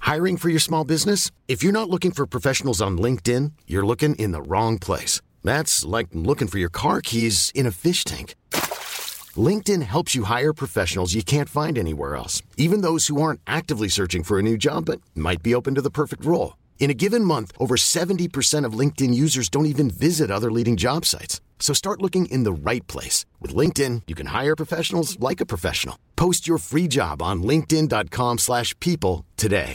Hiring for your small business? If you're not looking for professionals on LinkedIn, you're looking in the wrong place. That's like looking for your car keys in a fish tank. LinkedIn helps you hire professionals you can't find anywhere else, even those who aren't actively searching for a new job but might be open to the perfect role. In a given month, over 70% of LinkedIn users don't even visit other leading job sites. So start looking in the right place. With LinkedIn, you can hire professionals like a professional. Post your free job on linkedin.com/people today.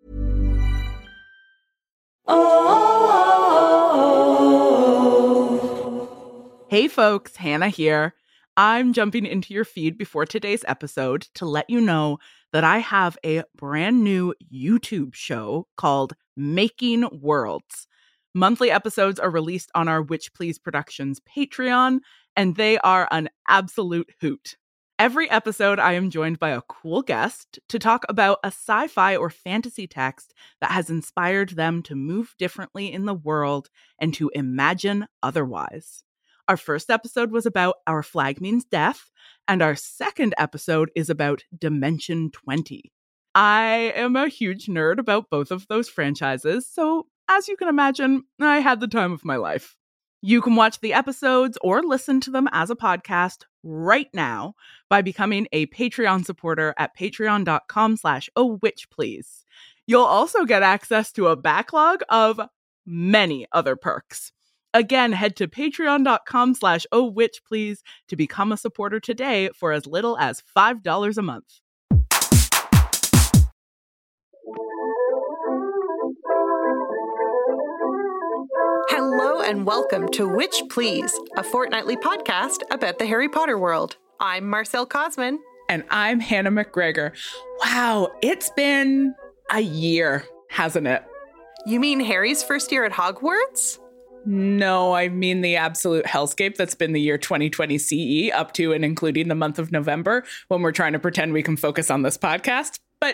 Hey folks, Hannah here. I'm jumping into your feed before today's episode to let you know that I have a brand new YouTube show called Making Worlds. Monthly episodes are released on our Witch Please Productions Patreon, and they are an absolute hoot. Every episode, I am joined by a cool guest to talk about a sci-fi or fantasy text that has inspired them to move differently in the world and to imagine otherwise. Our first episode was about Our Flag Means Death, and our second episode is about Dimension 20. I am a huge nerd about both of those franchises, so as you can imagine, I had the time of my life. You can watch the episodes or listen to them as a podcast right now by becoming a Patreon supporter at patreon.com/ohwitchplease. You'll also get access to a backlog of many other perks. Again, head to patreon.com/ohwitchplease to become a supporter today for as little as $5 a month. Hello and welcome to Witch Please, a fortnightly podcast about the Harry Potter world. I'm Marcelle Cosman. And I'm Hannah McGregor. Wow, it's been a year, hasn't it? You mean Harry's first year at Hogwarts? No, I mean the absolute hellscape that's been the year 2020 CE up to and including the month of November when we're trying to pretend we can focus on this podcast. But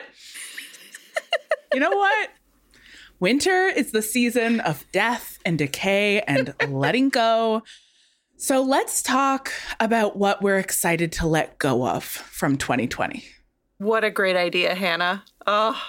you know what? Winter is the season of death and decay and letting go. So let's talk about what we're excited to let go of from 2020. What a great idea, Hannah. Oh,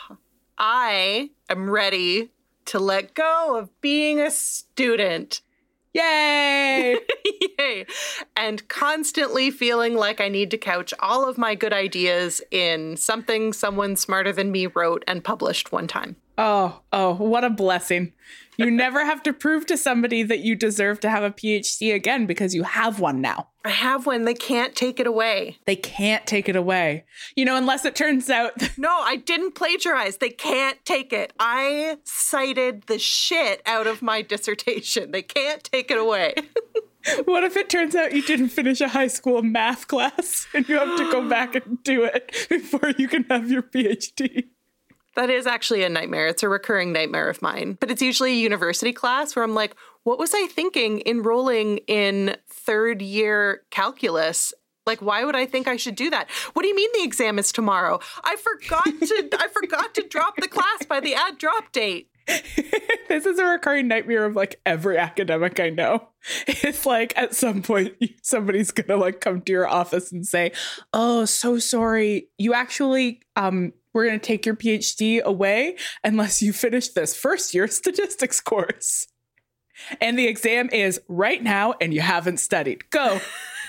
I am ready to let go of being a student. Yay! Yay! And constantly feeling like I need to couch all of my good ideas in something someone smarter than me wrote and published one time. Oh, what a blessing. You never have to prove to somebody that you deserve to have a PhD again because you have one now. I have one. They can't take it away. They can't take it away. You know, unless it turns out... No, I didn't plagiarize. They can't take it. I cited the shit out of my dissertation. They can't take it away. What if it turns out you didn't finish a high school math class and you have to go back and do it before you can have your PhD? That is actually a nightmare. It's a recurring nightmare of mine. But it's usually a university class where I'm like, what was I thinking enrolling in third year calculus? Like, why would I think I should do that? What do you mean the exam is tomorrow? I forgot to drop the class by the add drop date. This is a recurring nightmare of like every academic I know. It's like at some point somebody's gonna like come to your office and say, oh, so sorry. You actually, we're going to take your PhD away unless you finish this first year statistics course. And the exam is right now and you haven't studied. Go.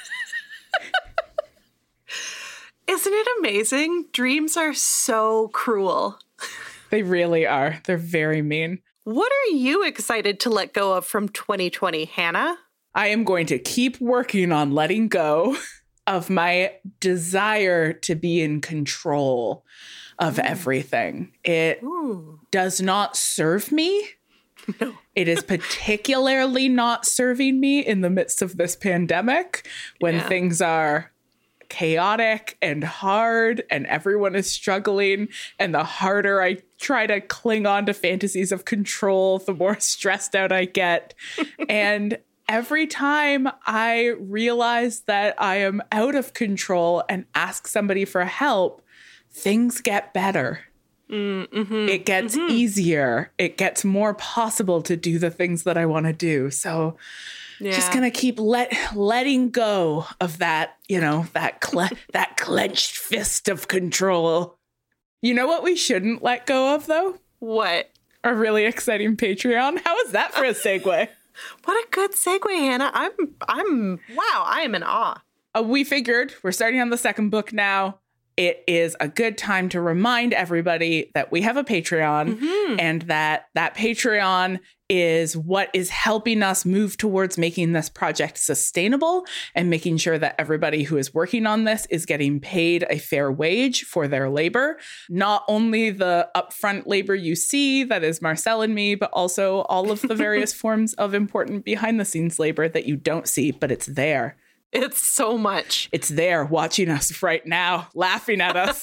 Isn't it amazing? Dreams are so cruel. They really are. They're very mean. What are you excited to let go of from 2020, Hannah? I am going to keep working on letting go of my desire to be in control of everything. It does not serve me. No. It is particularly not serving me in the midst of this pandemic when things are chaotic and hard and everyone is struggling. And the harder I try to cling on to fantasies of control, the more stressed out I get. And every time I realize that I am out of control and ask somebody for help, things get better. It gets easier. It gets more possible to do the things that I want to do. So just going to keep letting go of that, you know, that clenched fist of control. You know what we shouldn't let go of, though? What? A really exciting Patreon. How is that for a segue? What a good segue, Hannah. Wow, I am in awe. We figured we're starting on the second book now. It is a good time to remind everybody that we have a Patreon and that Patreon is what is helping us move towards making this project sustainable and making sure that everybody who is working on this is getting paid a fair wage for their labor. Not only the upfront labor you see, that is Marcel and me, but also all of the various forms of important behind the scenes labor that you don't see, but it's there. It's so much. It's there watching us right now, laughing at us.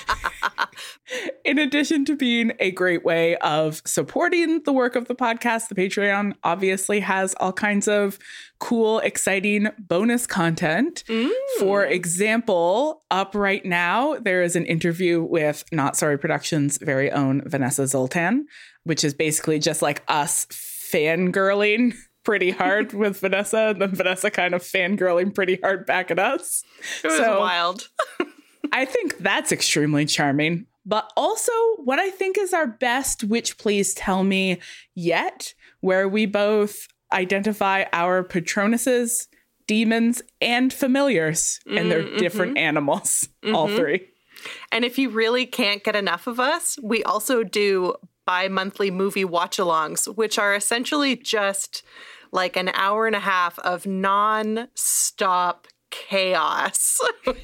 In addition to being a great way of supporting the work of the podcast, the Patreon obviously has all kinds of cool, exciting bonus content. For example, up right now, there is an interview with Not Sorry Productions' very own Vanessa Zoltan, which is basically just like us fangirling pretty hard with Vanessa, and then Vanessa kind of fangirling pretty hard back at us. It was wild. I think that's extremely charming. But also what I think is our best Witch Please Tell Me yet, where we both identify our patronuses, demons, and familiars, and they're different animals, all three. And if you really can't get enough of us, we also do bi-monthly movie watch-alongs, which are essentially just like an hour and a half of non-stop chaos.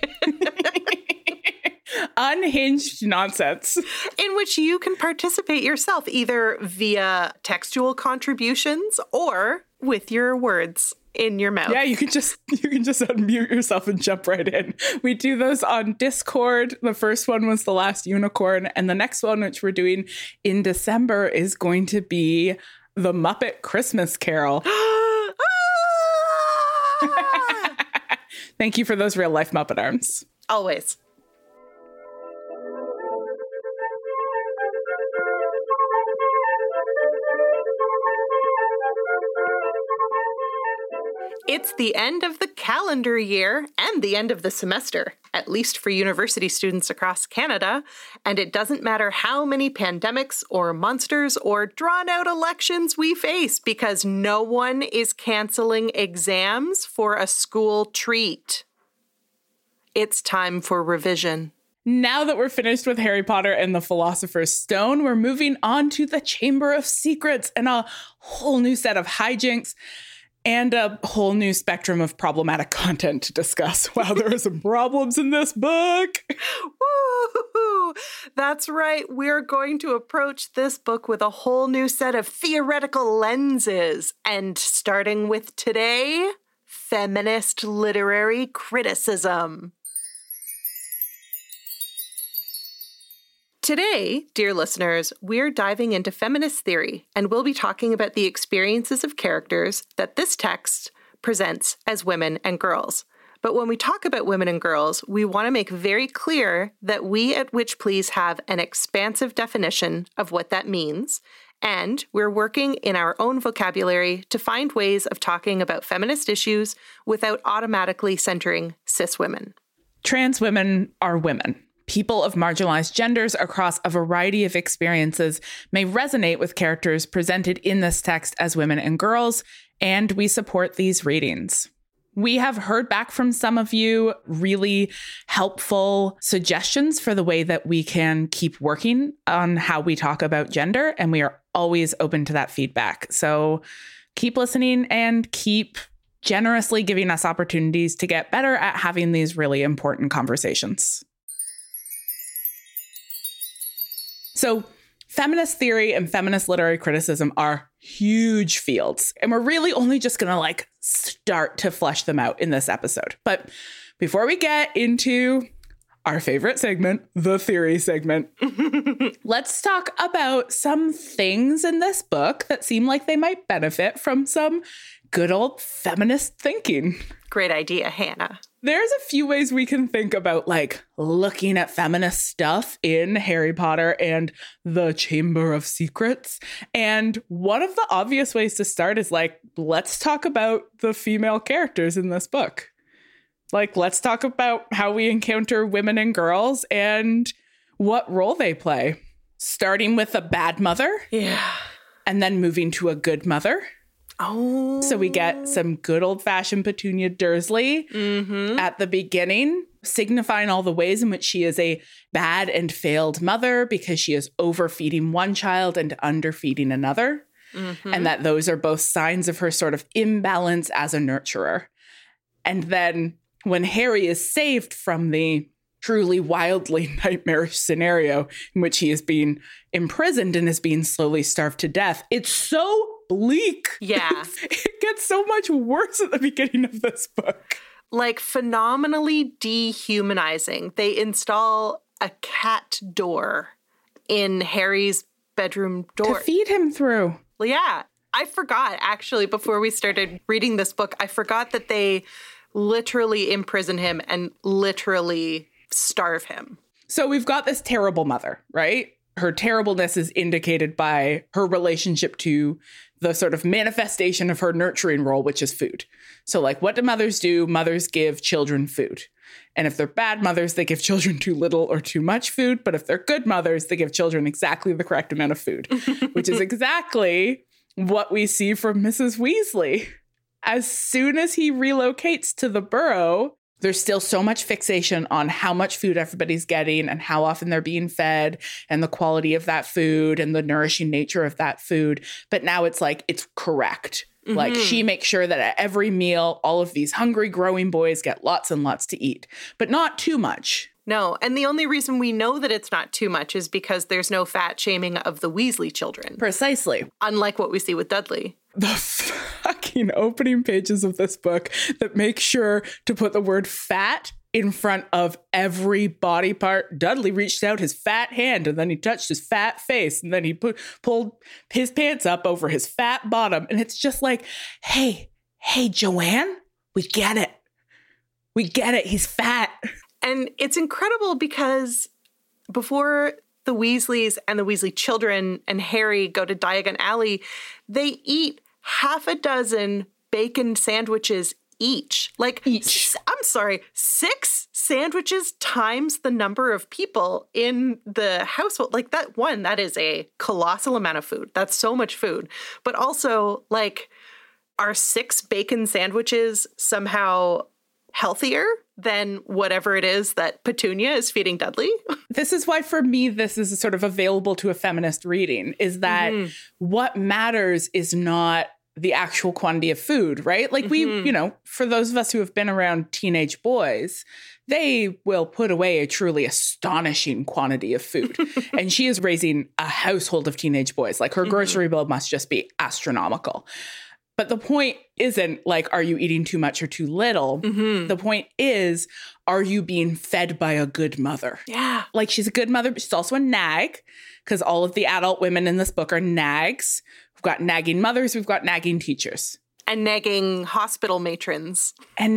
Unhinged nonsense. In which you can participate yourself, either via textual contributions or with your words in your mouth. Yeah, you can just unmute yourself and jump right in. We do those on Discord. The first one was The Last Unicorn, and the next one, which we're doing in December, is going to be The Muppet Christmas Carol. Thank you for those real life Muppet arms. Always. It's the end of the calendar year and the end of the semester, at least for university students across Canada. And it doesn't matter how many pandemics or monsters or drawn-out elections we face, because no one is canceling exams for a school treat. It's time for revision. Now that we're finished with Harry Potter and the Philosopher's Stone, we're moving on to the Chamber of Secrets and a whole new set of hijinks. And a whole new spectrum of problematic content to discuss. Wow, there are some problems in this book. Woo! That's right. We're going to approach this book with a whole new set of theoretical lenses. And starting with today, feminist literary criticism. Today, dear listeners, we're diving into feminist theory, and we'll be talking about the experiences of characters that this text presents as women and girls. But when we talk about women and girls, we want to make very clear that we at Witch Please have an expansive definition of what that means, and we're working in our own vocabulary to find ways of talking about feminist issues without automatically centering cis women. Trans women are women. People of marginalized genders across a variety of experiences may resonate with characters presented in this text as women and girls, and we support these readings. We have heard back from some of you really helpful suggestions for the way that we can keep working on how we talk about gender, and we are always open to that feedback. So keep listening and keep generously giving us opportunities to get better at having these really important conversations. So feminist theory and feminist literary criticism are huge fields, and we're really only just going to start to flesh them out in this episode. But before we get into our favorite segment, the theory segment, let's talk about some things in this book that seem like they might benefit from some good old feminist thinking. Great idea, Hannah. There's a few ways we can think about looking at feminist stuff in Harry Potter and the Chamber of Secrets. And one of the obvious ways to start is let's talk about the female characters in this book. Let's talk about how we encounter women and girls and what role they play. Starting with a bad mother. Yeah. And then moving to a good mother. Oh. So we get some good old-fashioned Petunia Dursley at the beginning, signifying all the ways in which she is a bad and failed mother because she is overfeeding one child and underfeeding another. And that those are both signs of her sort of imbalance as a nurturer. And then when Harry is saved from the truly wildly nightmarish scenario in which he is being imprisoned and is being slowly starved to death, it's so bleak. Yeah. It gets so much worse at the beginning of this book. Like phenomenally dehumanizing. They install a cat door in Harry's bedroom door. To feed him through. Yeah. I forgot, actually, before we started reading this book, I forgot that they literally imprison him and literally starve him. So we've got this terrible mother, right? Her terribleness is indicated by her relationship to the sort of manifestation of her nurturing role, which is food. So like, what do mothers do? Mothers give children food. And if they're bad mothers, they give children too little or too much food. But if they're good mothers, they give children exactly the correct amount of food, which is exactly what we see from Mrs. Weasley. As soon as he relocates to the Burrow, there's still so much fixation on how much food everybody's getting and how often they're being fed and the quality of that food and the nourishing nature of that food. But now it's like, it's correct. Like she makes sure that at every meal, all of these hungry growing boys get lots and lots to eat, but not too much. No, and the only reason we know that it's not too much is because there's no fat shaming of the Weasley children. Precisely. Unlike what we see with Dudley. The fucking opening pages of this book that make sure to put the word fat in front of every body part. Dudley reached out his fat hand and then he touched his fat face and then he pulled his pants up over his fat bottom. And it's just like, hey, Joanne, we get it. We get it. He's fat. And it's incredible because before the Weasleys and the Weasley children and Harry go to Diagon Alley, they eat half a dozen bacon sandwiches each. Like, I'm sorry, 6 sandwiches times the number of people in the household. Like that is a colossal amount of food. That's so much food. But also, like, are 6 bacon sandwiches somehow healthier than whatever it is that Petunia is feeding Dudley? This is why, for me, this is sort of available to a feminist reading, is that what matters is not the actual quantity of food, right? Like we, for those of us who have been around teenage boys, they will put away a truly astonishing quantity of food. And she is raising a household of teenage boys. Like her grocery bill must just be astronomical. But the point isn't like, are you eating too much or too little? The point is, are you being fed by a good mother? Yeah. Like she's a good mother, but she's also a nag, because all of the adult women in this book are nags. We've got nagging mothers. We've got nagging teachers. And nagging hospital matrons.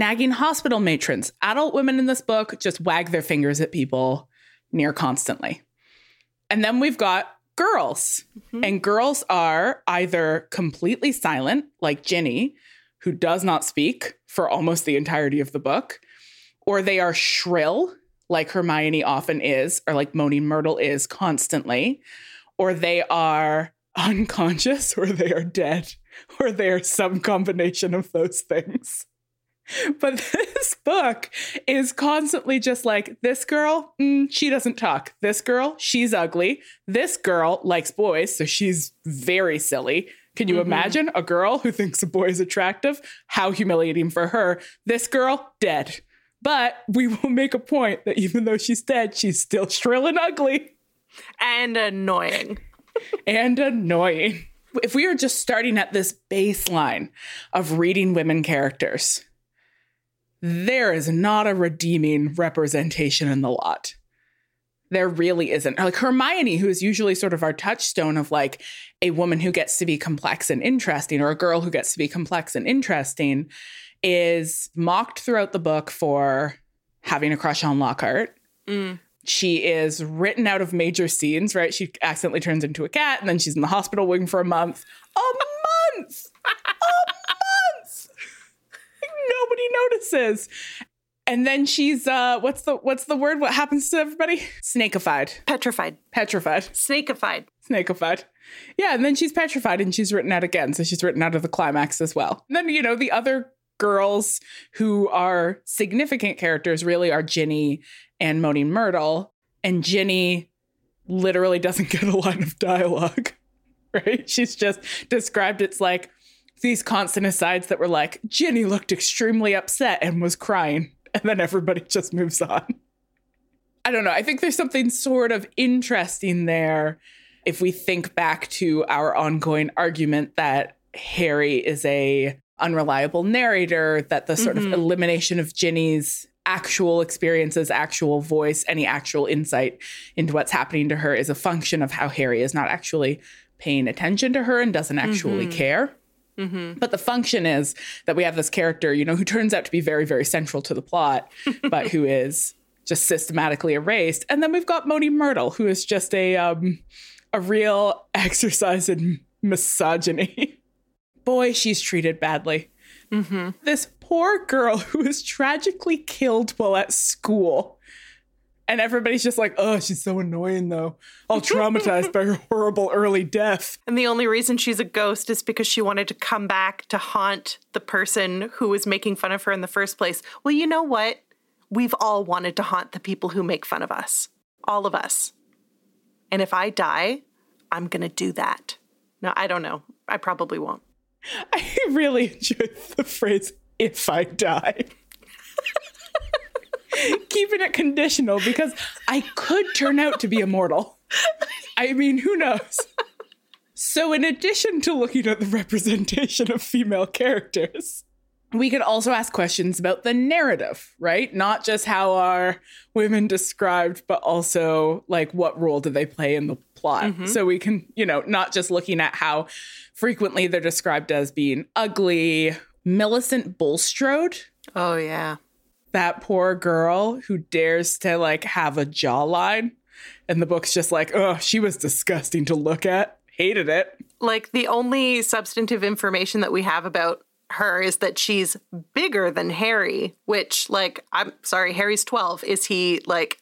Adult women in this book just wag their fingers at people near constantly. And then we've got girls. And girls are either completely silent, like Ginny, who does not speak for almost the entirety of the book, or they are shrill, like Hermione often is, or like Moaning Myrtle is constantly, or they are unconscious, or they are dead, or they are some combination of those things. But this book is constantly just like, this girl, she doesn't talk. This girl, she's ugly. This girl likes boys, so she's very silly. Can you imagine a girl who thinks a boy is attractive? How humiliating for her. This girl, dead. But we will make a point that even though she's dead, she's still shrill and ugly. And annoying. If we are just starting at this baseline of reading women characters, there is not a redeeming representation in the lot. There really isn't. Like Hermione, who is usually sort of our touchstone of like a woman who gets to be complex and interesting, or a girl who gets to be complex and interesting, is mocked throughout the book for having a crush on Lockhart. She is written out of major scenes, right? She accidentally turns into a cat, and then she's in the hospital wing for a month. A month! Nobody notices. And then she's, what's the word? What happens to everybody? Snakified. Petrified. Snakified. Yeah, and then she's petrified and she's written out again. So she's written out of the climax as well. And then, the other girls who are significant characters really are Ginny and Moaning Myrtle. And Ginny literally doesn't get a line of dialogue, right? She's just described, it's like these constant asides that were like, Ginny looked extremely upset and was crying. And then everybody just moves on. I don't know. I think there's something sort of interesting there if we think back to our ongoing argument that Harry is a unreliable narrator, that the sort of elimination of Ginny's actual experiences, actual voice, any actual insight into what's happening to her is a function of how Harry is not actually paying attention to her and doesn't actually care. But the function is that we have this character, who turns out to be very, very central to the plot, but who is just systematically erased. And then we've got Moaning Myrtle, who is just a real exercise in misogyny. Boy, she's treated badly. This poor girl who is tragically killed while at school. And everybody's just like, oh, she's so annoying, though. All traumatized by her horrible early death. And the only reason she's a ghost is because she wanted to come back to haunt the person who was making fun of her in the first place. Well, you know what? We've all wanted to haunt the people who make fun of us. All of us. And if I die, I'm going to do that. No, I don't know. I probably won't. I really enjoyed the phrase, if I die. Keeping it conditional because I could turn out to be immortal. I mean, who knows? So in addition to looking at the representation of female characters, we could also ask questions about the narrative, right? Not just how are women described, but also like what role do they play in the plot? So we can, not just looking at how frequently they're described as being ugly. Millicent Bulstrode. Oh, yeah. That poor girl who dares to have a jawline. And the book's just like, oh, she was disgusting to look at. Hated it. Like the only substantive information that we have about her is that she's bigger than Harry, which I'm sorry, Harry's 12. Is he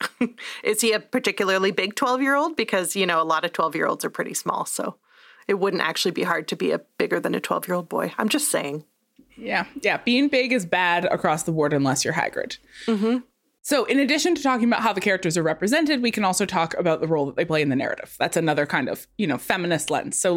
is he a particularly big 12-year-old? Because, a lot of 12-year-olds are pretty small. So it wouldn't actually be hard to be a bigger than a 12-year-old boy. I'm just saying. Yeah. Being big is bad across the board unless you're Hagrid. So in addition to talking about how the characters are represented, we can also talk about the role that they play in the narrative. That's another kind of, feminist lens. So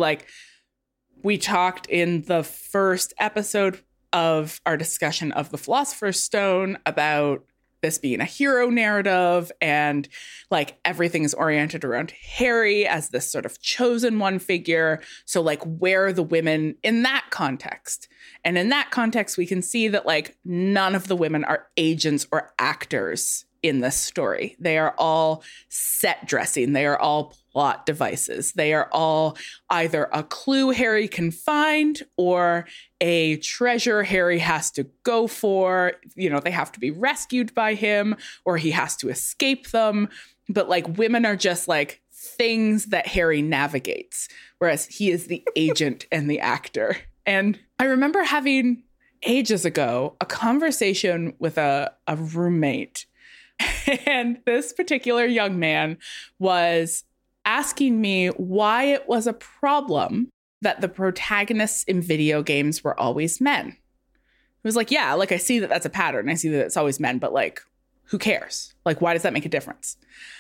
we talked in the first episode of our discussion of the Philosopher's Stone about this being a hero narrative and everything is oriented around Harry as this sort of chosen one figure. So where are the women in that context? And in that context, we can see that none of the women are agents or actors in this story. They are all set dressing. They are all plot devices. They are all either a clue Harry can find or a treasure Harry has to go for. They have to be rescued by him or he has to escape them. But women are just things that Harry navigates, whereas he is the agent and the actor. And I remember having ages ago a conversation with a roommate. And this particular young man was asking me why it was a problem that the protagonists in video games were always men. He was like, yeah, I see that that's a pattern. I see that it's always men, but who cares? Why does that make a difference?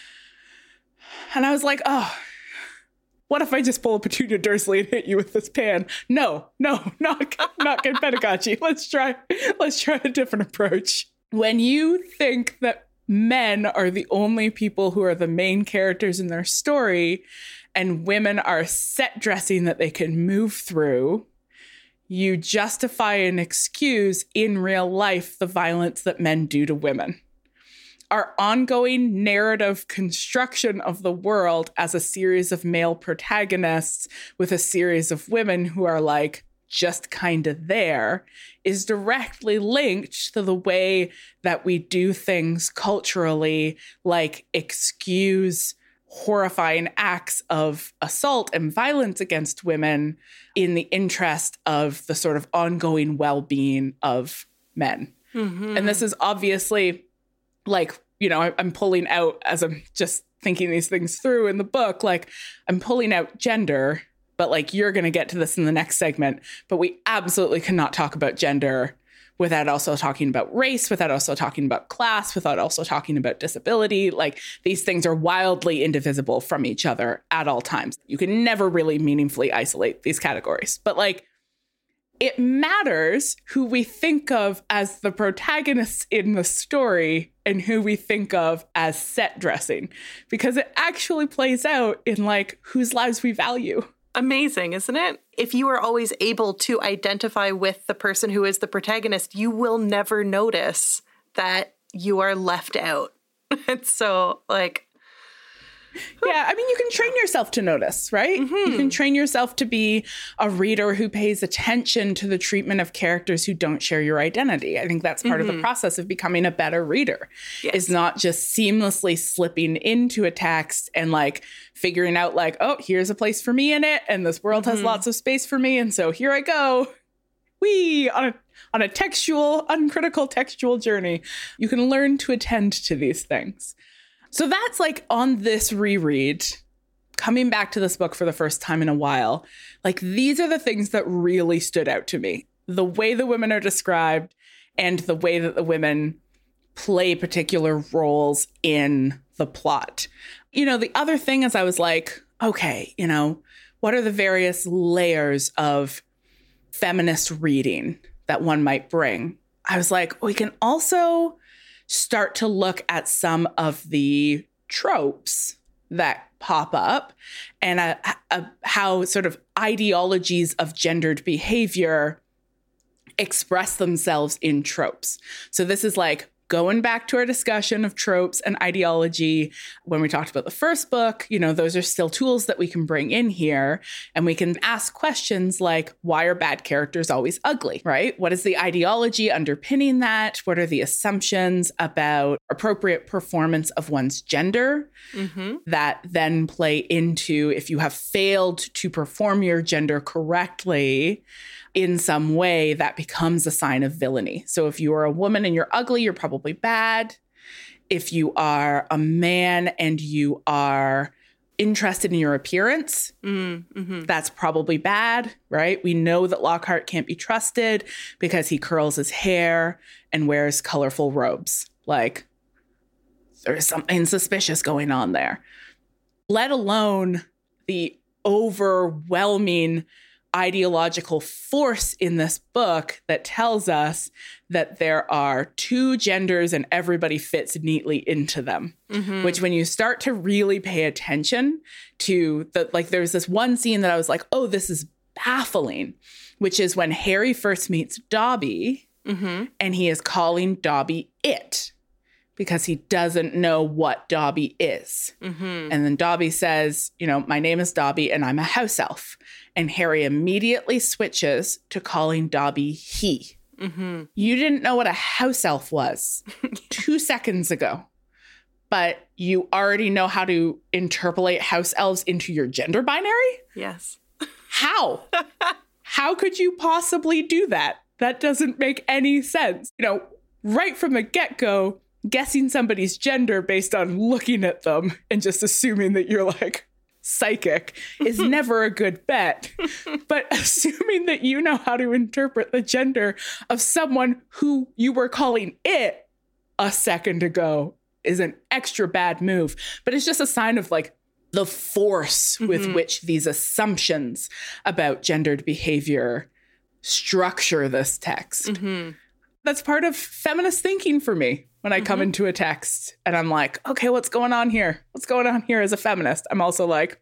And I was like, oh, what if I just pull a Petunia Dursley and hit you with this pan? No, not good pedagogy. Let's try a different approach. When you think that men are the only people who are the main characters in their story and women are set dressing that they can move through, you justify and excuse in real life the violence that men do to women. Our ongoing narrative construction of the world as a series of male protagonists with a series of women who are just kind of there is directly linked to the way that we do things culturally, excuse horrifying acts of assault and violence against women in the interest of the sort of ongoing well-being of men. And this is obviously like, you know, I'm pulling out as I'm just thinking these things through in the book, like I'm pulling out gender, but like you're going to get to this in the next segment. But we absolutely cannot talk about gender without also talking about race, without also talking about class, without also talking about disability. Like these things are wildly indivisible from each other at all times. You can never really meaningfully isolate these categories. But like it matters who we think of as the protagonists in the story and who we think of as set dressing, because it actually plays out in like whose lives we value. Amazing, isn't it? If you are always able to identify with the person who is the protagonist, you will never notice that you are left out. It's so like... Yeah, I mean, you can train yourself to notice, right? You can train yourself to be a reader who pays attention to the treatment of characters who don't share your identity. I think that's part of the process of becoming a better reader, is not just seamlessly slipping into a text and like figuring out like, oh, here's a place for me in it. And this world has lots of space for me. And so here I go. On a textual, uncritical textual journey. You can learn to attend to these things. So that's like on this reread, coming back to this book for the first time in a while, like these are the things that really stood out to me. The way the women are described and the way that the women play particular roles in the plot. You know, the other thing is I was like, okay, you know, what are the various layers of feminist reading that one might bring? I was like, we can also start to look at some of the tropes that pop up and how sort of ideologies of gendered behavior express themselves in tropes. So this is like going back to our discussion of tropes and ideology. When we talked about the first book, you know, those are still tools that we can bring in here. And we can ask questions like, why are bad characters always ugly, right? What is the ideology underpinning that? What are the assumptions about appropriate performance of one's gender that then play into if you have failed to perform your gender correctly in some way, that becomes a sign of villainy. So if you are a woman and you're ugly, you're probably bad. If you are a man and you are interested in your appearance, that's probably bad, right? We know that Lockhart can't be trusted because he curls his hair and wears colorful robes. Like, there's something suspicious going on there. Let alone the overwhelming ideological force in this book that tells us that there are two genders and everybody fits neatly into them, which when you start to really pay attention to the, like, there's this one scene that I was like, oh, this is baffling, which is when Harry first meets Dobby and he is calling Dobby it because he doesn't know what Dobby is. And then Dobby says, you know, my name is Dobby and I'm a house elf. And Harry immediately switches to calling Dobby he. You didn't know what a house elf was 2 seconds ago, but you already know how to interpolate house elves into your gender binary? Yes. How? How could you possibly do that? That doesn't make any sense. You know, right from the get-go, guessing somebody's gender based on looking at them and just assuming that you're like psychic is never a good bet. But assuming that you know how to interpret the gender of someone who you were calling it a second ago is an extra bad move. But it's just a sign of like the force with which these assumptions about gendered behavior structure this text. That's part of feminist thinking for me. When I come into a text and I'm like, okay, what's going on here? What's going on here as a feminist? I'm also like,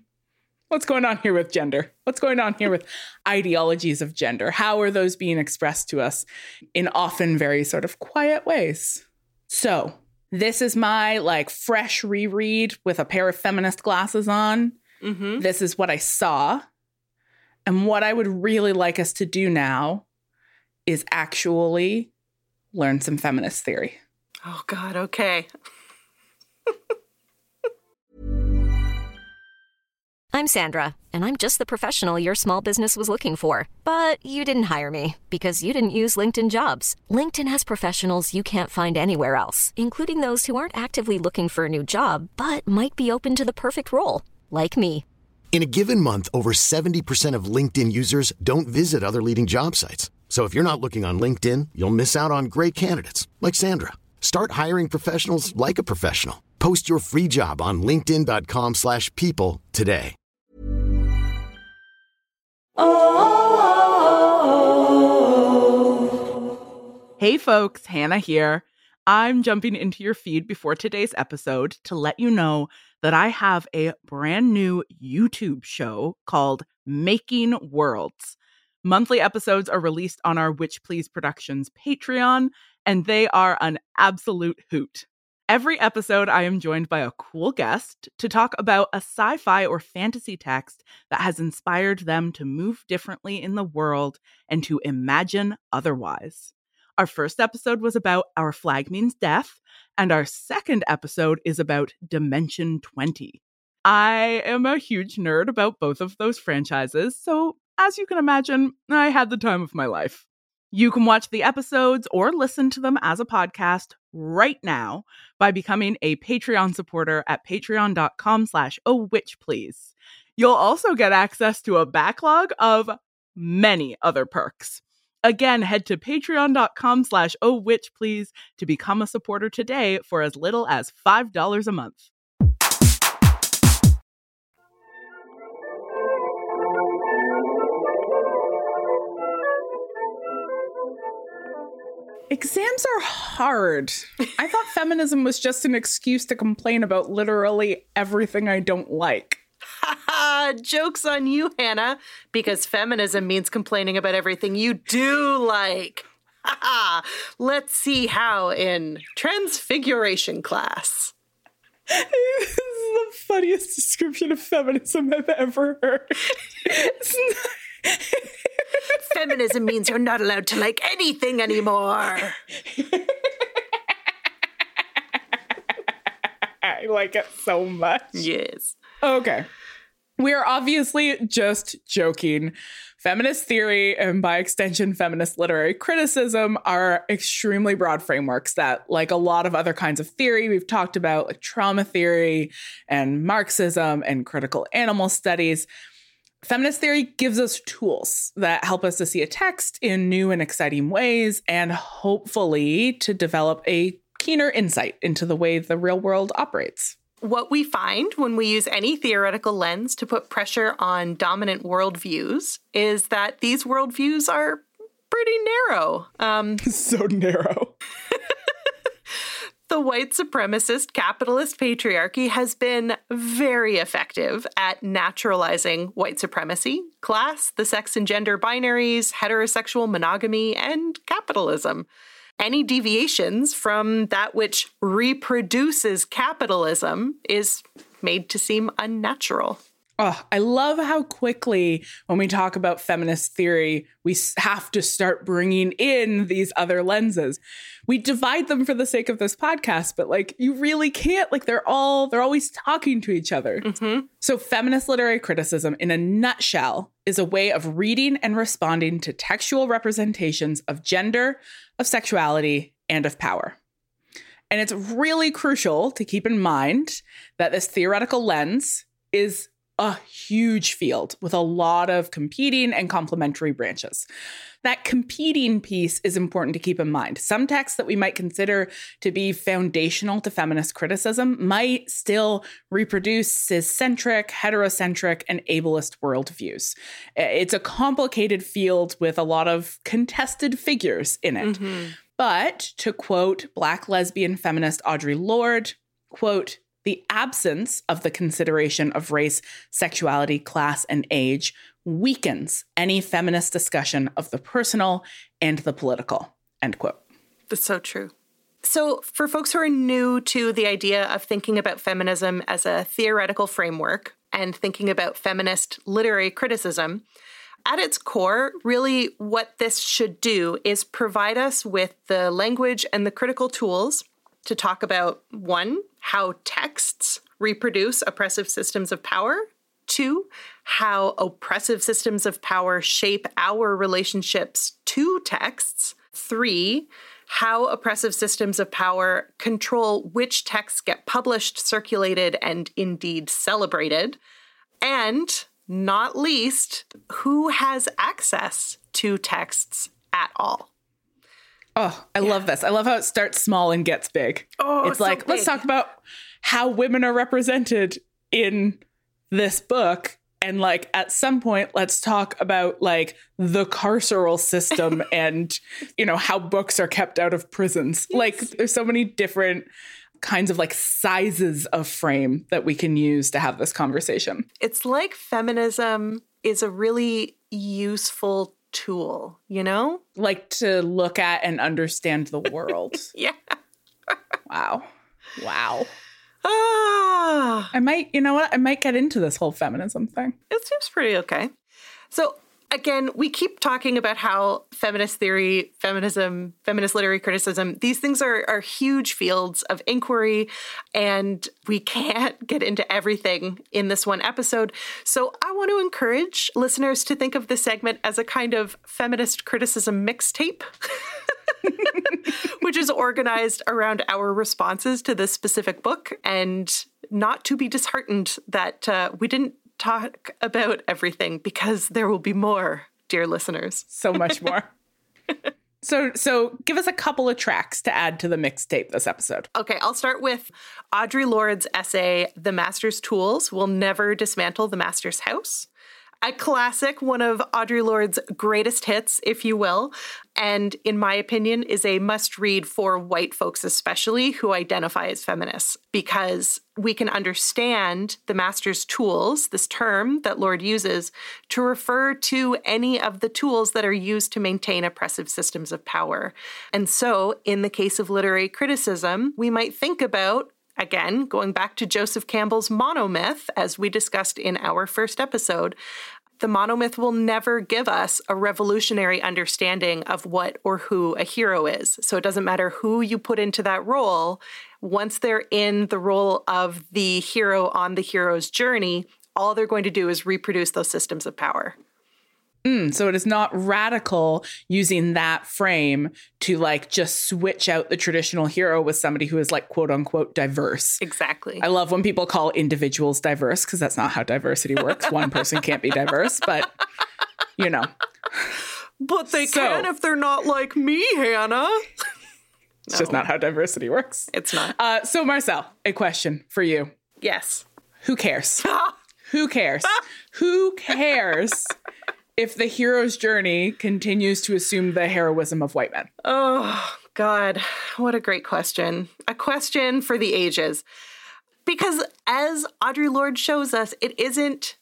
what's going on here with gender? What's going on here with ideologies of gender? How are those being expressed to us in often very sort of quiet ways? So this is my like fresh reread with a pair of feminist glasses on. This is what I saw. And what I would really like us to do now is actually learn some feminist theory. Oh, God. Okay. I'm Sandra, and I'm just the professional your small business was looking for. But you didn't hire me because you didn't use LinkedIn Jobs. LinkedIn has professionals you can't find anywhere else, including those who aren't actively looking for a new job, but might be open to the perfect role, like me. In a given month, over 70% of LinkedIn users don't visit other leading job sites. So if you're not looking on LinkedIn, you'll miss out on great candidates like Sandra. Start hiring professionals like a professional. Post your free job on linkedin.com/people today. Hey folks, Hannah here. I'm jumping into your feed before today's episode to let you know that I have a brand new YouTube show called Making Worlds. Monthly episodes are released on our Witch Please Productions Patreon, and they are an absolute hoot. Every episode, I am joined by a cool guest to talk about a sci-fi or fantasy text that has inspired them to move differently in the world and to imagine otherwise. Our first episode was about Our Flag Means Death, and our second episode is about Dimension 20. I am a huge nerd about both of those franchises, so as you can imagine, I had the time of my life. You can watch the episodes or listen to them as a podcast right now by becoming a Patreon supporter at patreon.com/ohwitchplease. You'll also get access to a backlog of many other perks. Again, head to patreon.com/ohwitchplease to become a supporter today for as little as $5 a month. Exams are hard. I thought feminism was just an excuse to complain about literally everything I don't like. Haha, joke's on you, Hannah, because feminism means complaining about everything you do like. Haha, let's see how in Transfiguration class. This is the funniest description of feminism I've ever heard. Feminism means you're not allowed to like anything anymore. I like it so much. Yes. Okay. We are obviously just joking. Feminist theory and by extension, feminist literary criticism are extremely broad frameworks that, like a lot of other kinds of theory we've talked about, like trauma theory and Marxism and critical animal studies, feminist theory gives us tools that help us to see a text in new and exciting ways and hopefully to develop a keener insight into the way the real world operates. What we find when we use any theoretical lens to put pressure on dominant worldviews is that these worldviews are pretty narrow. So narrow. The white supremacist capitalist patriarchy has been very effective at naturalizing white supremacy, class, the sex and gender binaries, heterosexual monogamy, and capitalism. Any deviations from that which reproduces capitalism is made to seem unnatural. Oh, I love how quickly when we talk about feminist theory, we have to start bringing in these other lenses. We divide them for the sake of this podcast, but like you really can't, like they're always talking to each other. Mm-hmm. So feminist literary criticism in a nutshell is a way of reading and responding to textual representations of gender, of sexuality, and of power. And it's really crucial to keep in mind that this theoretical lens is a huge field with a lot of competing and complementary branches. That competing piece is important to keep in mind. Some texts that we might consider to be foundational to feminist criticism might still reproduce ciscentric, heterocentric, and ableist worldviews. It's a complicated field with a lot of contested figures in it. Mm-hmm. But to quote Black lesbian feminist Audre Lorde, quote, "The absence of the consideration of race, sexuality, class, and age weakens any feminist discussion of the personal and the political," end quote. That's so true. So for folks who are new to the idea of thinking about feminism as a theoretical framework and thinking about feminist literary criticism, at its core, really what this should do is provide us with the language and the critical tools to talk about, one, how texts reproduce oppressive systems of power, 2, how oppressive systems of power shape our relationships to texts. 3, how oppressive systems of power control which texts get published, circulated, and indeed celebrated. And not least, who has access to texts at all. Oh, I love this. I love how it starts small and gets big. Oh, it's like, let's talk about how women are represented in this book. And like at some point, let's talk about like the carceral system and, you know, how books are kept out of prisons. Yes. Like there's so many different kinds of like sizes of frame that we can use to have this conversation. It's like feminism is a really useful tool, you know? Like to look at and understand the world. Yeah. Wow. Ah. I might, you know what? I might get into this whole feminism thing. It seems pretty okay. So again, we keep talking about how feminist theory, feminism, feminist literary criticism, these things are huge fields of inquiry, and we can't get into everything in this one episode. So I want to encourage listeners to think of this segment as a kind of feminist criticism mixtape. Which is organized around our responses to this specific book, and not to be disheartened that we didn't talk about everything, because there will be more, dear listeners. So much more. So give us a couple of tracks to add to the mixtape this episode. Okay, I'll start with Audre Lorde's essay, The Master's Tools Will Never Dismantle the Master's House. A classic, one of Audre Lorde's greatest hits, if you will, and in my opinion is a must-read for white folks especially who identify as feminists, because we can understand the master's tools, this term that Lorde uses, to refer to any of the tools that are used to maintain oppressive systems of power. And so, in the case of literary criticism, we might think about, again, going back to Joseph Campbell's monomyth, as we discussed in our first episode, the monomyth will never give us a revolutionary understanding of what or who a hero is. So it doesn't matter who you put into that role. Once they're in the role of the hero on the hero's journey, all they're going to do is reproduce those systems of power. So it is not radical using that frame to like just switch out the traditional hero with somebody who is like quote unquote diverse. Exactly. I love when people call individuals diverse, because that's not how diversity works. One person can't be diverse, but you know. But they can if they're not like me, Hannah. It's just not how diversity works. It's not. So Marcelle, a question for you. Yes. Who cares? Who cares? Who cares if the hero's journey continues to assume the heroism of white men? Oh, God. What a great question. A question for the ages. Because as Audre Lorde shows us, it isn't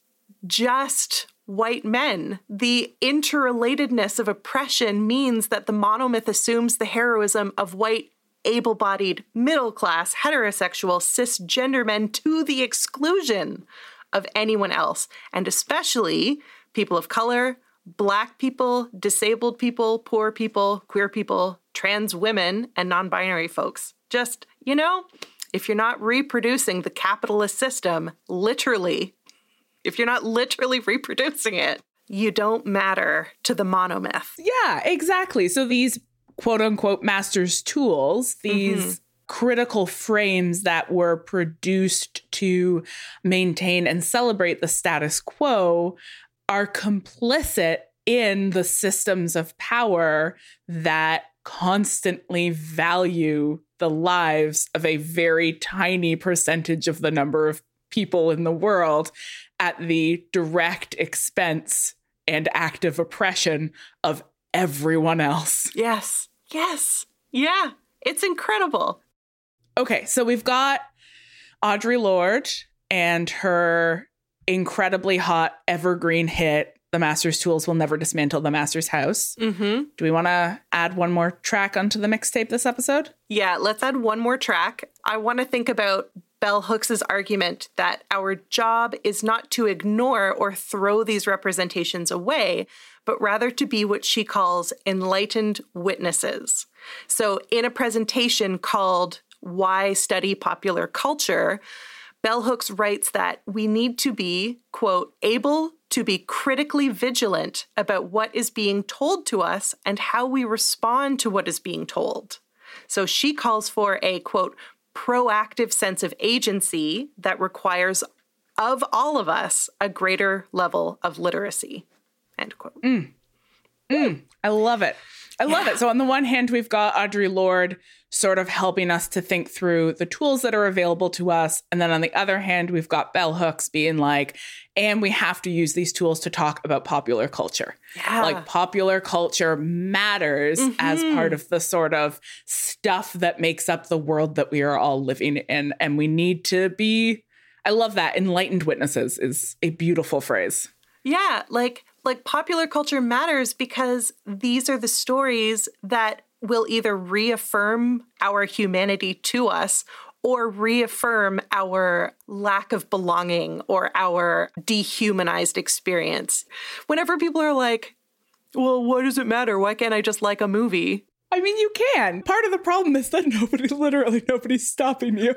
just white men. The interrelatedness of oppression means that the monomyth assumes the heroism of white, able-bodied, middle-class, heterosexual, cisgender men to the exclusion of anyone else, and especially people of color, Black people, disabled people, poor people, queer people, trans women, and non-binary folks. Just, you know, if you're not reproducing the capitalist system, literally, if you're not literally reproducing it, you don't matter to the monomyth. Yeah, exactly. So these quote unquote master's tools, these critical frames that were produced to maintain and celebrate the status quo are complicit in the systems of power that constantly value the lives of a very tiny percentage of the number of people in the world at the direct expense and active oppression of everyone else. Yes. Yes. Yeah. It's incredible. Okay, so we've got Audre Lorde and her incredibly hot evergreen hit, The Master's Tools Will Never Dismantle the Master's House. Do we want to add one more track onto the mixtape this episode? Yeah, let's add one more track. I want to think about Bell Hooks' argument that our job is not to ignore or throw these representations away, but rather to be what she calls enlightened witnesses. So in a presentation called Why Study Popular Culture, Bell Hooks writes that we need to be, quote, able to be critically vigilant about what is being told to us and how we respond to what is being told. So she calls for a, quote, proactive sense of agency that requires of all of us a greater level of literacy, end quote. I love it. I love it. So on the one hand, we've got Audre Lorde sort of helping us to think through the tools that are available to us. And then on the other hand, we've got Bell Hooks being like, and we have to use these tools to talk about popular culture. Yeah. Like popular culture matters as part of the sort of stuff that makes up the world that we are all living in. And we need to be, I love that. Enlightened witnesses is a beautiful phrase. Yeah, like popular culture matters because these are the stories that will either reaffirm our humanity to us or reaffirm our lack of belonging or our dehumanized experience. Whenever people are like, well, what does it matter? Why can't I just like a movie? I mean, you can. Part of the problem is that nobody's stopping you.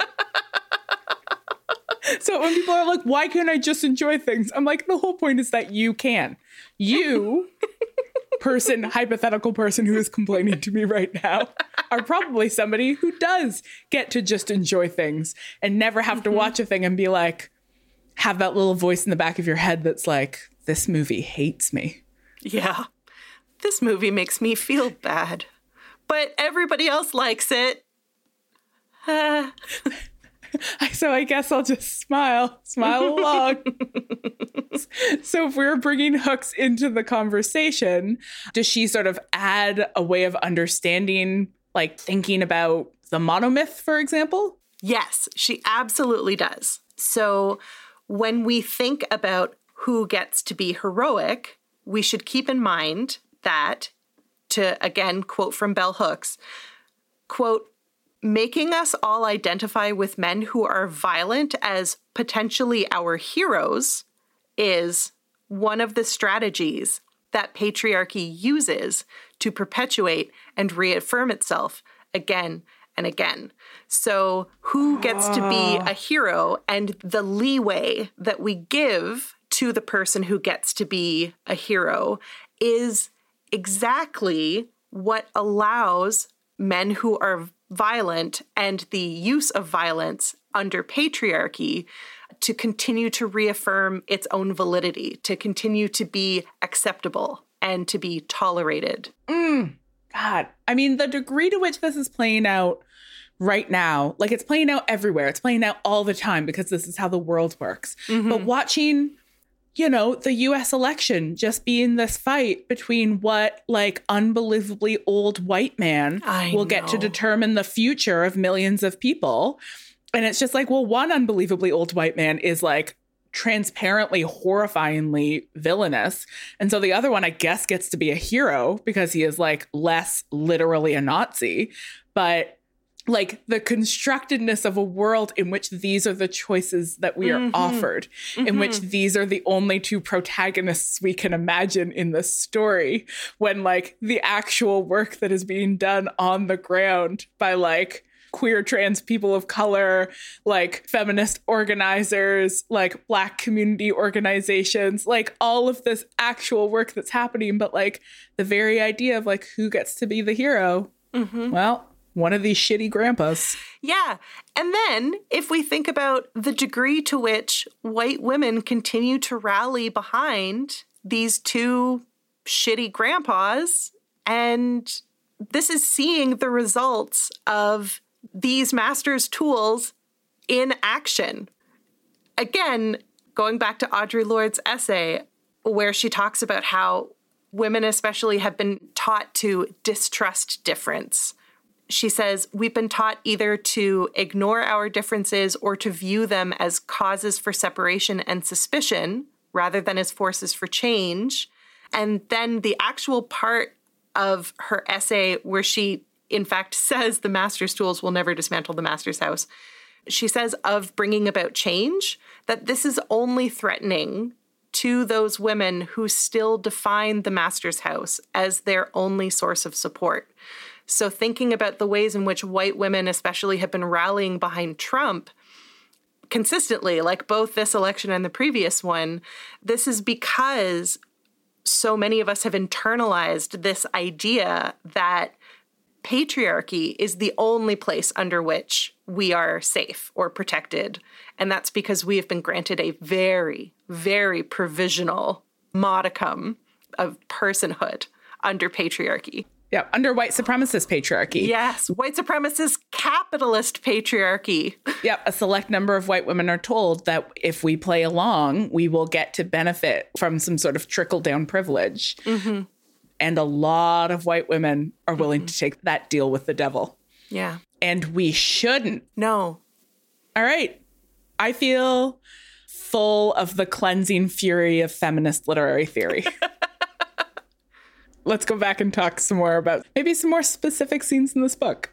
So when people are like, why can't I just enjoy things? I'm like, the whole point is that you can. You, hypothetical person who is complaining to me right now, are probably somebody who does get to just enjoy things and never have to watch a thing and be like, have that little voice in the back of your head that's like, this movie hates me. Yeah, this movie makes me feel bad, but everybody else likes it. So I guess I'll just smile along. So if we're bringing Hooks into the conversation, does she sort of add a way of understanding, like thinking about the monomyth, for example? Yes, she absolutely does. So when we think about who gets to be heroic, we should keep in mind that, to again quote from Bell Hooks, quote, making us all identify with men who are violent as potentially our heroes is one of the strategies that patriarchy uses to perpetuate and reaffirm itself again and again. So who gets to be a hero and the leeway that we give to the person who gets to be a hero is exactly what allows men who are violent and the use of violence under patriarchy to continue to reaffirm its own validity, to continue to be acceptable and to be tolerated. God, I mean, the degree to which this is playing out right now, like it's playing out everywhere. It's playing out all the time because this is how the world works. But watching, you know, the US election just being this fight between what like unbelievably old white man will get to determine the future of millions of people. And it's just like, well, one unbelievably old white man is like transparently, horrifyingly villainous. And so the other one, I guess, gets to be a hero because he is like less literally a Nazi. But like the constructedness of a world in which these are the choices that we are offered, in which these are the only two protagonists we can imagine in the story, when like the actual work that is being done on the ground by like queer trans people of color, like feminist organizers, like Black community organizations, like all of this actual work that's happening. But like the very idea of like who gets to be the hero, well, one of these shitty grandpas. Yeah. And then if we think about the degree to which white women continue to rally behind these two shitty grandpas, and this is seeing the results of these masters' tools in action. Again, going back to Audre Lorde's essay, where she talks about how women especially have been taught to distrust difference. She says, we've been taught either to ignore our differences or to view them as causes for separation and suspicion rather than as forces for change. And then the actual part of her essay where she, in fact, says the master's tools will never dismantle the master's house. She says of bringing about change, that this is only threatening to those women who still define the master's house as their only source of support. So thinking about the ways in which white women especially have been rallying behind Trump, consistently, like both this election and the previous one, this is because so many of us have internalized this idea that patriarchy is the only place under which we are safe or protected. And that's because we have been granted a very, very provisional modicum of personhood under patriarchy. Yeah, under white supremacist patriarchy. Yes, white supremacist capitalist patriarchy. Yep, a select number of white women are told that if we play along, we will get to benefit from some sort of trickle-down privilege. Mm-hmm. And a lot of white women are willing to take that deal with the devil. Yeah. And we shouldn't. No. All right. I feel full of the cleansing fury of feminist literary theory. Let's go back and talk some more about maybe some more specific scenes in this book.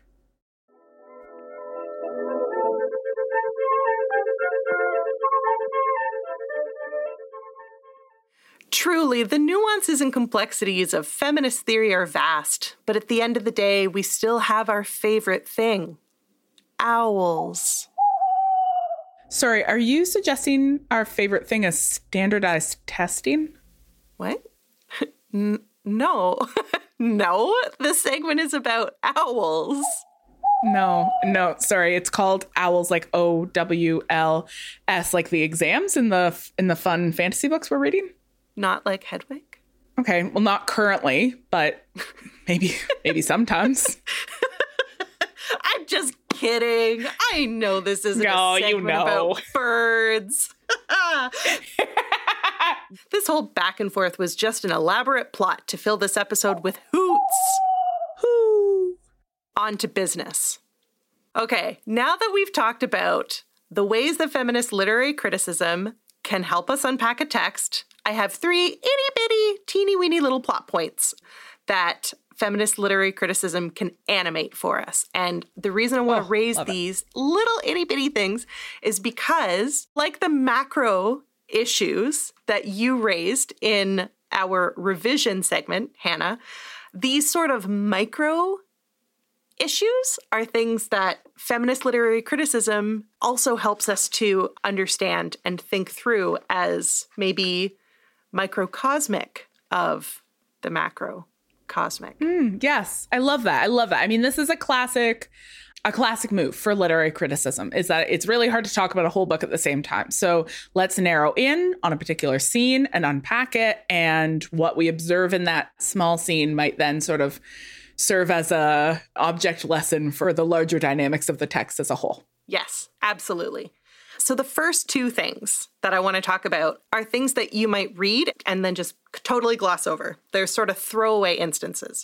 Truly, the nuances and complexities of feminist theory are vast, but at the end of the day, we still have our favorite thing. Owls. Sorry, are you suggesting our favorite thing is standardized testing? What? No. No, this segment is about owls. No, sorry. It's called Owls, like OWLS, like the exams in the fun fantasy books we're reading. Not like Hedwig? Okay, well, not currently, but maybe sometimes. I'm just kidding. I know this isn't a segment about birds. This whole back and forth was just an elaborate plot to fill this episode with hoots. Hoo. On to business. Okay, now that we've talked about the ways that feminist literary criticism can help us unpack a text, I have 3 itty-bitty, teeny-weeny little plot points that feminist literary criticism can animate for us. And the reason I want to raise these little itty-bitty things is because, like the macro issues that you raised in our revision segment, Hannah, these sort of micro issues are things that feminist literary criticism also helps us to understand and think through as maybe microcosmic of the macrocosmic. Yes, I love that. I mean, this is a classic move for literary criticism, is that it's really hard to talk about a whole book at the same time. So let's narrow in on a particular scene and unpack it. And what we observe in that small scene might then sort of serve as a object lesson for the larger dynamics of the text as a whole. Yes, absolutely. So the first 2 things that I want to talk about are things that you might read and then just totally gloss over. They're sort of throwaway instances.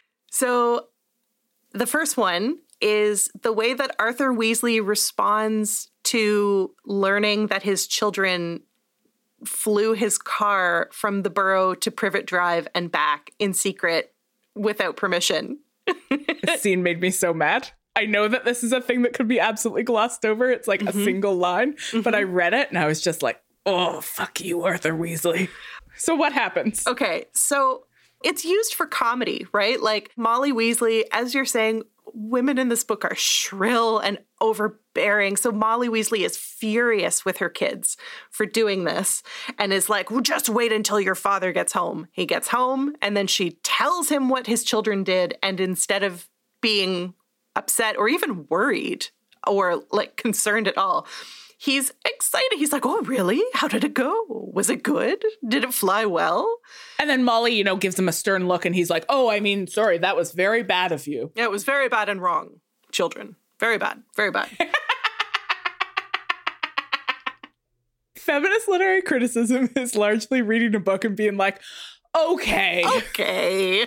So the first one is the way that Arthur Weasley responds to learning that his children flew his car from the Burrow to Privet Drive and back in secret without permission. This scene made me so mad. I know that this is a thing that could be absolutely glossed over. It's like a single line, but I read it and I was just like, oh, fuck you, Arthur Weasley. So what happens? Okay, so it's used for comedy, right? Like Molly Weasley, as you're saying, women in this book are shrill and overbearing. So Molly Weasley is furious with her kids for doing this and is like, well, just wait until your father gets home. He gets home and then she tells him what his children did. And instead of being upset or even worried or like concerned at all, he's excited. He's like, oh, really? How did it go? Was it good? Did it fly well? And then Molly, gives him a stern look and he's like, oh, I mean, sorry, that was very bad of you. Yeah, it was very bad and wrong. Children. Very bad. Very bad. Feminist literary criticism is largely reading a book and being like, okay. Okay.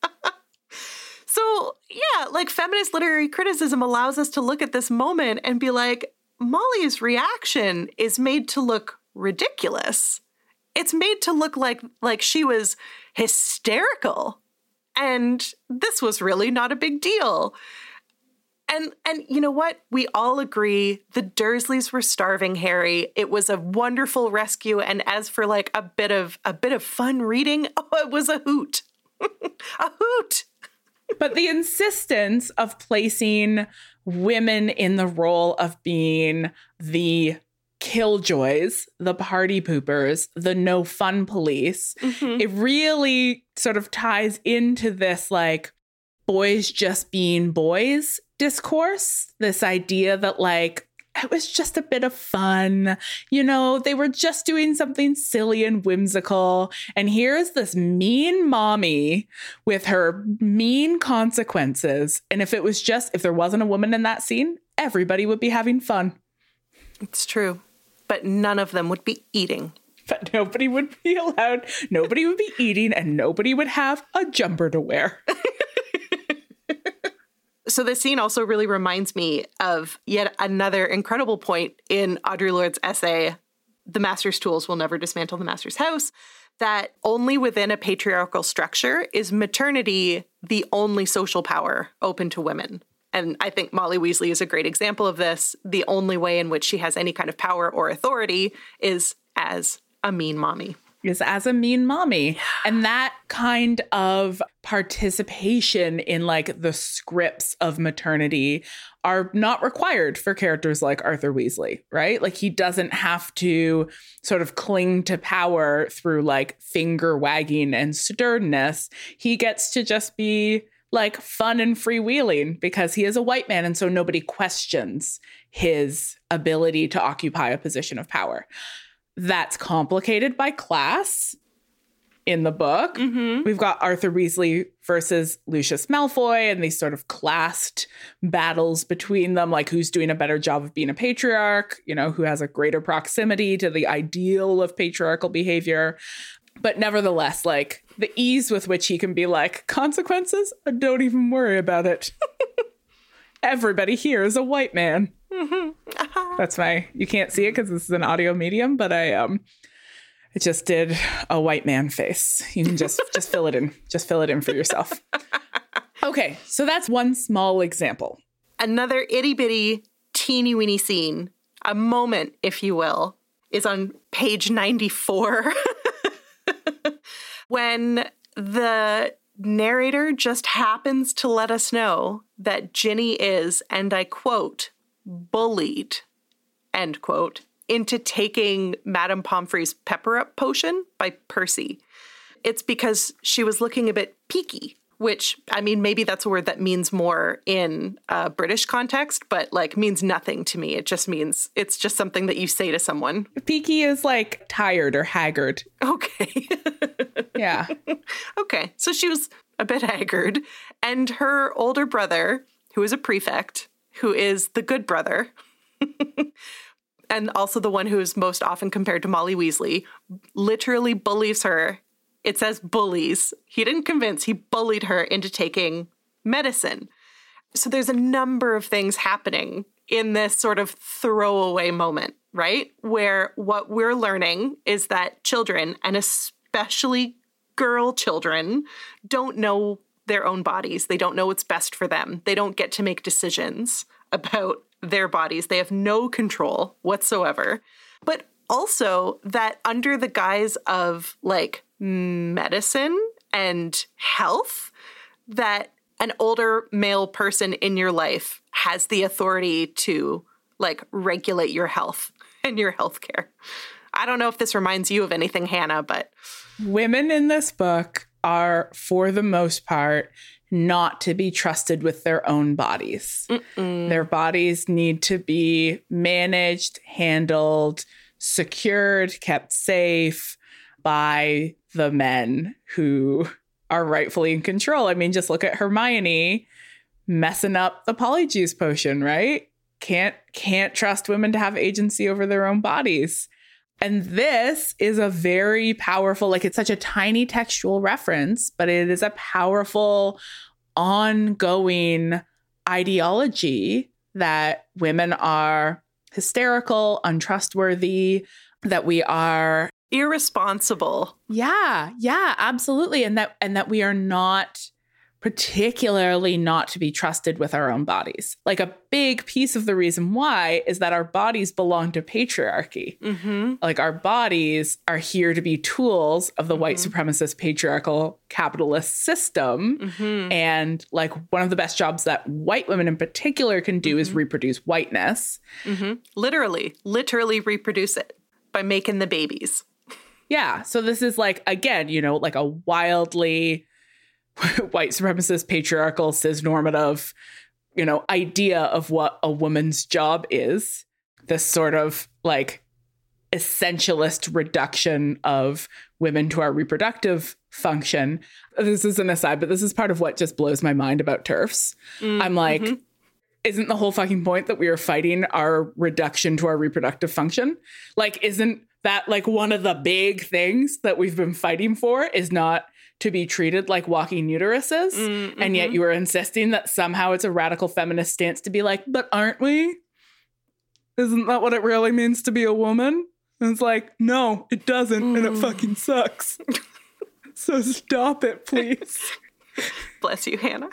So, yeah, like feminist literary criticism allows us to look at this moment and be like, Molly's reaction is made to look ridiculous. It's made to look like she was hysterical. And this was really not a big deal. And you know what? We all agree the Dursleys were starving Harry. It was a wonderful rescue. And as for like a bit of fun reading, oh, it was a hoot. A hoot. But the insistence of placing women in the role of being the killjoys, the party poopers, the no fun police, it really sort of ties into this like boys just being boys discourse, this idea that like it was just a bit of fun. You know, they were just doing something silly and whimsical. And here's this mean mommy with her mean consequences. And if there wasn't a woman in that scene, everybody would be having fun. It's true. But none of them would be eating. But nobody would be allowed. Nobody would be eating and nobody would have a jumper to wear. So this scene also really reminds me of yet another incredible point in Audre Lorde's essay, The Master's Tools Will Never Dismantle the Master's House, that only within a patriarchal structure is maternity the only social power open to women. And I think Molly Weasley is a great example of this. The only way in which she has any kind of power or authority is as a mean mommy. And that kind of participation in like the scripts of maternity are not required for characters like Arthur Weasley, right? Like he doesn't have to sort of cling to power through like finger wagging and sternness. He gets to just be like fun and freewheeling because he is a white man. And so nobody questions his ability to occupy a position of power. That's complicated by class in the book. We've got Arthur Weasley versus Lucius Malfoy and these sort of classed battles between them, like who's doing a better job of being a patriarch, you know, who has a greater proximity to the ideal of patriarchal behavior. But nevertheless, like the ease with which he can be like, consequences? Don't even worry about it. Everybody here is a white man. That's you can't see it because this is an audio medium, but I just did a white man face. You can just fill it in. Just fill it in for yourself. Okay, so that's one small example. Another itty bitty, teeny weeny scene, a moment, if you will, is on page 94. When the narrator just happens to let us know that Ginny is, and I quote, bullied, end quote, into taking Madame Pomfrey's pepper-up potion by Percy. It's because she was looking a bit peaky, which, I mean, maybe that's a word that means more in a British context, but like means nothing to me. It just means it's just something that you say to someone. Peaky is like tired or haggard. Okay. Yeah. Okay. So she was a bit haggard. And her older brother, who is a prefect, who is the good brother, and also the one who is most often compared to Molly Weasley, literally bullies her. It says bullies. He didn't convince, he bullied her into taking medicine. So there's a number of things happening in this sort of throwaway moment, right? Where what we're learning is that children, and especially girl children, don't know their own bodies. They don't know what's best for them. They don't get to make decisions about their bodies. They have no control whatsoever. But also that under the guise of like medicine and health, that an older male person in your life has the authority to like regulate your health and your healthcare. I don't know if this reminds you of anything, Hannah, but women in this book are, for the most part, not to be trusted with their own bodies. Their bodies need to be managed, handled, secured, kept safe by the men who are rightfully in control. I mean, just look at Hermione messing up the Polyjuice potion, right? Can't trust women to have agency over their own bodies. And this is a very powerful, like it's such a tiny textual reference, but it is a powerful, ongoing ideology that women are hysterical, untrustworthy, that we are irresponsible. Yeah, absolutely. And that we are not particularly not to be trusted with our own bodies. Like a big piece of the reason why is that our bodies belong to patriarchy. Like our bodies are here to be tools of the white supremacist patriarchal capitalist system. And like one of the best jobs that white women in particular can do is reproduce whiteness. Literally reproduce it by making the babies. Yeah. So this is like, again, you know, like a wildly white supremacist, patriarchal, cisnormative, you know, idea of what a woman's job is. This sort of like essentialist reduction of women to our reproductive function. This is an aside, but this is part of what just blows my mind about TERFs. I'm like, isn't the whole fucking point that we are fighting our reduction to our reproductive function? Like, isn't that like one of the big things that we've been fighting for is not to be treated like walking uteruses? And yet you are insisting that somehow it's a radical feminist stance to be like, but aren't we? Isn't that what it really means to be a woman? And it's like, no, it doesn't. And it fucking sucks. So stop it, please. Bless you, Hannah.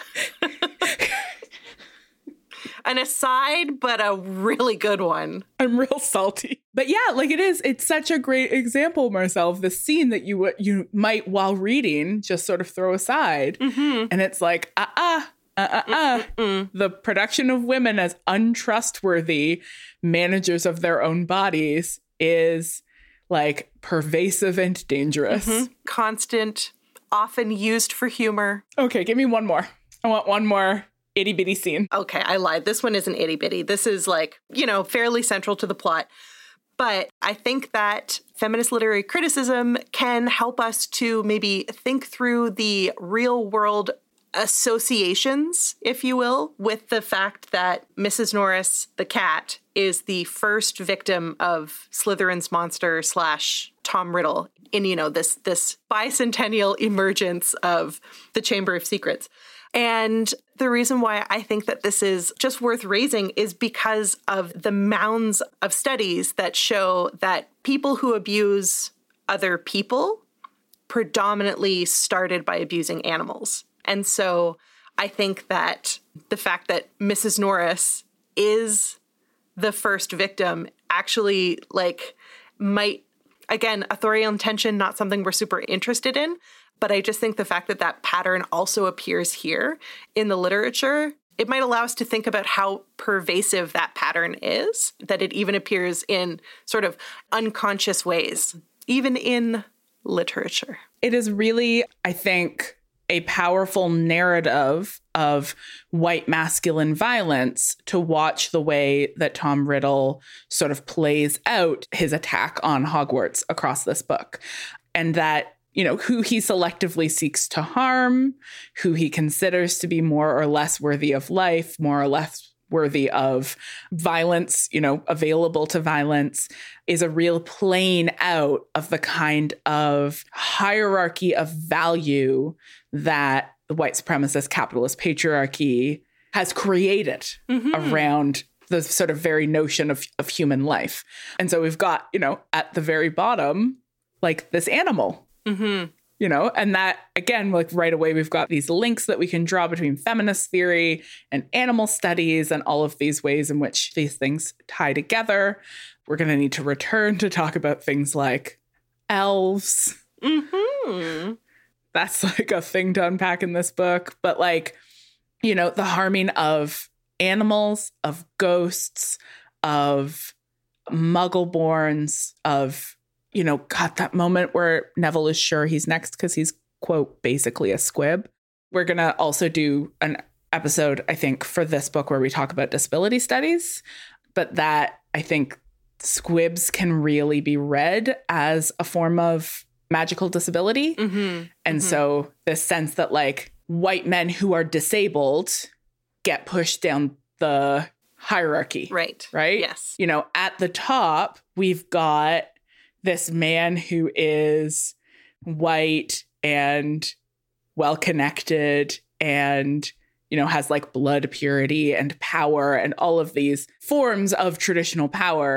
An aside, but a really good one. I'm real salty. But yeah, like it's such a great example, Marcel, of the scene that you might, while reading, just sort of throw aside. And it's like, the production of women as untrustworthy managers of their own bodies is like pervasive and dangerous. Constant, often used for humor. Okay, give me one more. I want one more itty bitty scene. Okay, I lied. This one isn't itty bitty. This is like, you know, fairly central to the plot. But I think that feminist literary criticism can help us to maybe think through the real world associations, if you will, with the fact that Mrs. Norris, the cat, is the first victim of Slytherin's monster / Tom Riddle in, you know, this bicentennial emergence of the Chamber of Secrets. And the reason why I think that this is just worth raising is because of the mounds of studies that show that people who abuse other people predominantly started by abusing animals. And so I think that the fact that Mrs. Norris is the first victim actually like might, again, authorial intention, not something we're super interested in. But I just think the fact that that pattern also appears here in the literature, it might allow us to think about how pervasive that pattern is, that it even appears in sort of unconscious ways, even in literature. It is really, I think, a powerful narrative of white masculine violence to watch the way that Tom Riddle sort of plays out his attack on Hogwarts across this book. And that, you know, who he selectively seeks to harm, who he considers to be more or less worthy of life, more or less worthy of violence, you know, available to violence, is a real playing out of the kind of hierarchy of value that the white supremacist capitalist patriarchy has created around the sort of very notion of human life. And so we've got, you know, at the very bottom, like this animal. You know, and that, again, like right away, we've got these links that we can draw between feminist theory and animal studies and all of these ways in which these things tie together. We're going to need to return to talk about things like elves. That's like a thing to unpack in this book. But like, you know, the harming of animals, of ghosts, of Muggleborns, of, you know, got that moment where Neville is sure he's next because he's, quote, basically a squib. We're going to also do an episode, I think, for this book where we talk about disability studies, but that I think squibs can really be read as a form of magical disability. And so this sense that like white men who are disabled get pushed down the hierarchy. Right. Yes. You know, at the top, we've got this man who is white and well-connected and, you know, has like blood purity and power and all of these forms of traditional power.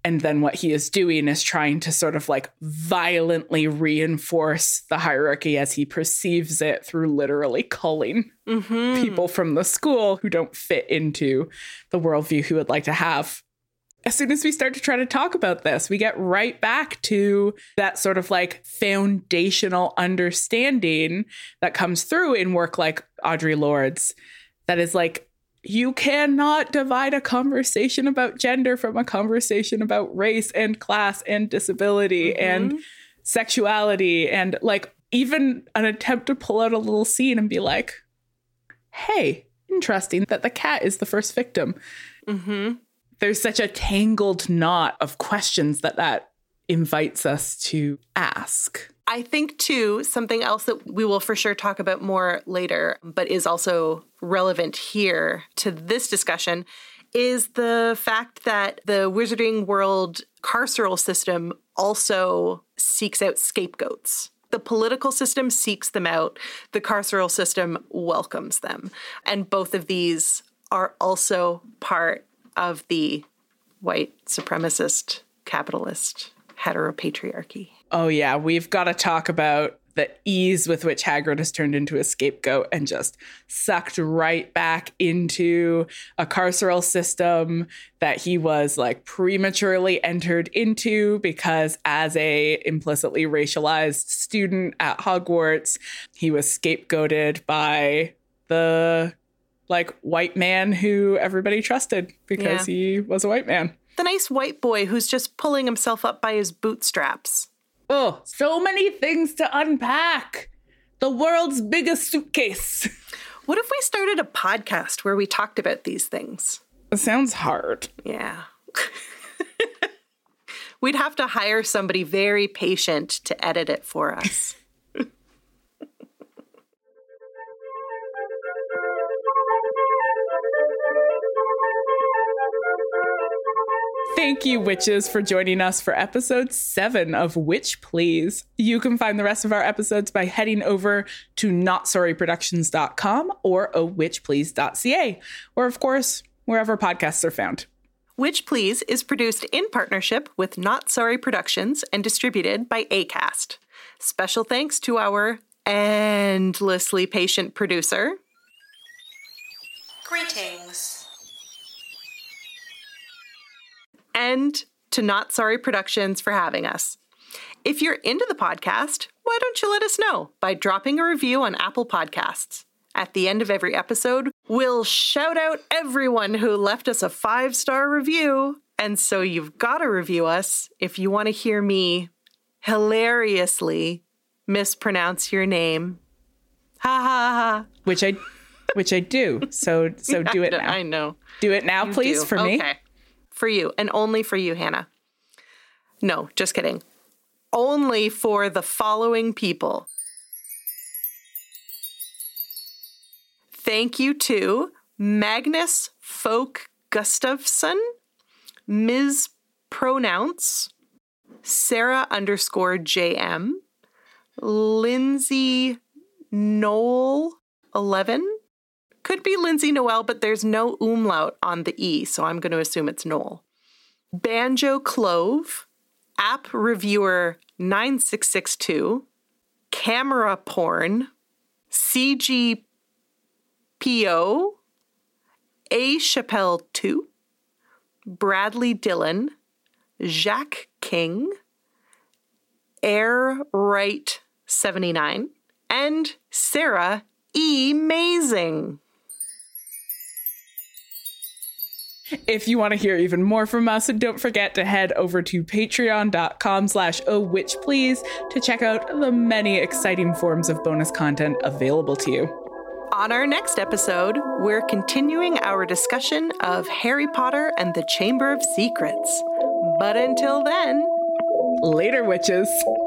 And then what he is doing is trying to sort of like violently reinforce the hierarchy as he perceives it through literally culling people from the school who don't fit into the worldview he would like to have. As soon as we start to try to talk about this, we get right back to that sort of like foundational understanding that comes through in work like Audre Lorde's, that is like, you cannot divide a conversation about gender from a conversation about race and class and disability and sexuality, and like even an attempt to pull out a little scene and be like, hey, interesting that the cat is the first victim. There's such a tangled knot of questions that invites us to ask. I think, too, something else that we will for sure talk about more later, but is also relevant here to this discussion, is the fact that the Wizarding World carceral system also seeks out scapegoats. The political system seeks them out. The carceral system welcomes them. And both of these are also part of the white supremacist, capitalist, heteropatriarchy. Oh, yeah. We've got to talk about the ease with which Hagrid is turned into a scapegoat and just sucked right back into a carceral system that he was like prematurely entered into because as a implicitly racialized student at Hogwarts, he was scapegoated by the like white man who everybody trusted because he was a white man. The nice white boy who's just pulling himself up by his bootstraps. Oh, so many things to unpack. The world's biggest suitcase. What if we started a podcast where we talked about these things? It sounds hard. Yeah. We'd have to hire somebody very patient to edit it for us. Thank you, witches, for joining us for episode 7 of Witch Please. You can find the rest of our episodes by heading over to notsorryproductions.com or awitchplease.ca, or of course, wherever podcasts are found. Witch Please is produced in partnership with Not Sorry Productions and distributed by Acast. Special thanks to our endlessly patient producer. Greetings. And to Not Sorry Productions for having us. If you're into the podcast, why don't you let us know by dropping a review on Apple Podcasts? At the end of every episode, we'll shout out everyone who left us a 5-star review. And so you've got to review us if you want to hear me hilariously mispronounce your name. Ha ha ha. Which I do. So do it now. I know. Do it now, please, for me. Okay. For you, and only for you, Hannah. No, just kidding. Only for the following people. Thank you to Magnus Folk Gustafsson, Ms. Pronounce, Sarah_JM, Lindsay Noel 11. Could be Lindsay Noel, but there's no umlaut on the E, so I'm going to assume it's Noel. Banjo Clove, App Reviewer 9662, Camera Porn, CGPO, A Chappelle 2, Bradley Dillon, Jacques King, Air Right 79, and Sarah E. Mazing. If you want to hear even more from us, don't forget to head over to patreon.com/ohwitchplease to check out the many exciting forms of bonus content available to you. On our next episode, we're continuing our discussion of Harry Potter and the Chamber of Secrets. But until then, later, witches.